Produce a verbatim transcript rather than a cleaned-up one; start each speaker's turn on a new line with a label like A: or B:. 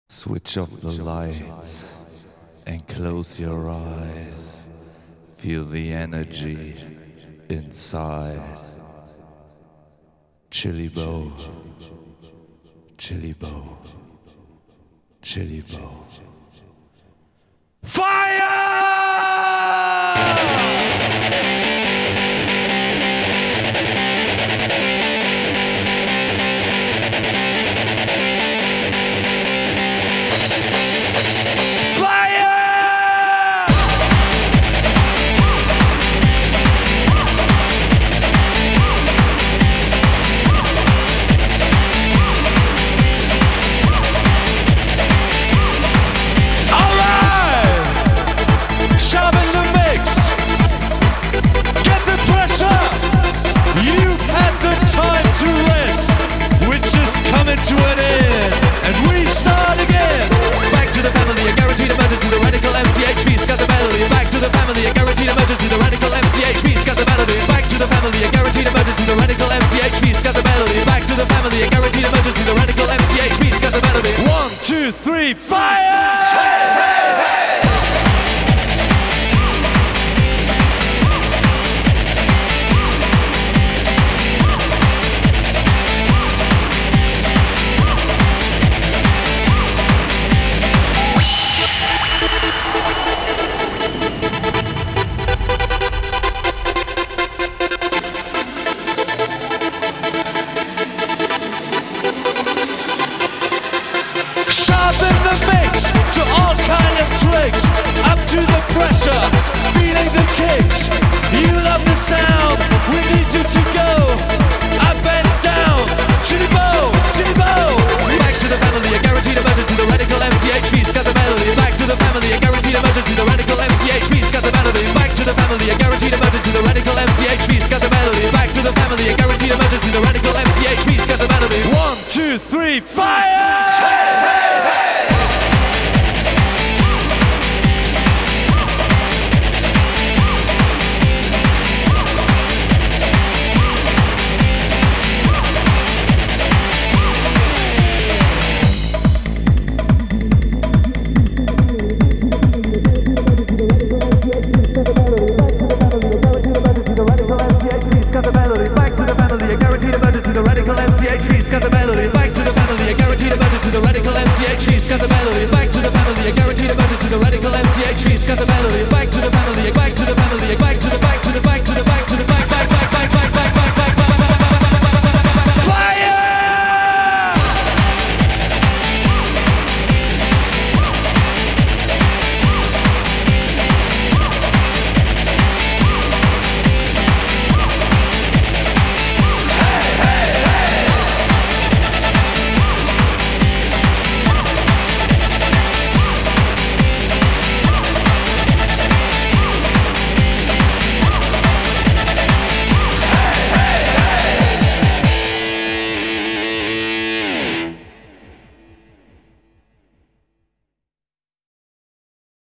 A: Switch off the lights and close your eyes. Feel the energy inside. Chili Bow, Chili Bow, Chili Bow. Fire!
B: To an end, and we start again. Back to the family, a guaranteed emergency. The radical M C H P's got the melody. Back to the family, a guaranteed emergency. The radical M C H P's got the melody. Back to the family, a guaranteed emergency. The radical M C H P's got the melody. Back to the family, a guaranteed emergency. The radical M C H P's got the melody. One, two, three, fire! Hey, hey, hey! Sharpen the mix to all kind of tricks. Up to the pressure, feeling the kicks. You love the sound, we need you to go up and down. Chili Bow, Chili Bow. Back to the family, a guaranteed emergency. The radical M C H P's got the melody. Back to the family, a guaranteed emergency. The radical M C H P's got the melody. Back to the family, a guaranteed emergency. The radical M C H P's got the melody. Back to the family, a guaranteed emergency. The radical M C H P's got the melody. One, two, three, fire! Hey, hey, hey! Got the melody, back to the family, a guaranteed emergency. The radical M C H P's got the melody, back to the family, a guaranteed emergency. The radical M C H P's got the melody, back to the family, a guaranteed emergency. The radical M C H P's got the melody.